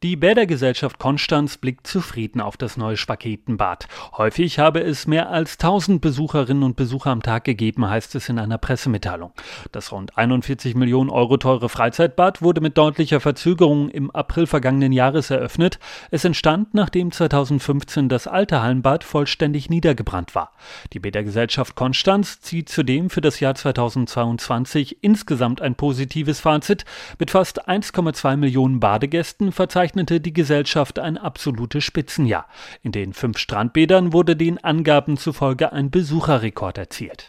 Die Bädergesellschaft Konstanz blickt zufrieden auf das neue Schwaketenbad. Häufig habe es mehr als 1000 Besucherinnen und Besucher am Tag gegeben, heißt es in einer Pressemitteilung. Das rund 41 Millionen Euro teure Freizeitbad wurde mit deutlicher Verzögerung im April vergangenen Jahres eröffnet. Es entstand, nachdem 2015 das alte Hallenbad vollständig niedergebrannt war. Die Bädergesellschaft Konstanz zieht zudem für das Jahr 2022 insgesamt ein positives Fazit. Mit fast 1,2 Millionen Badegästen verzeichnete die Gesellschaft ein absolutes Spitzenjahr. In den 5 Strandbädern wurde den Angaben zufolge ein Besucherrekord erzielt.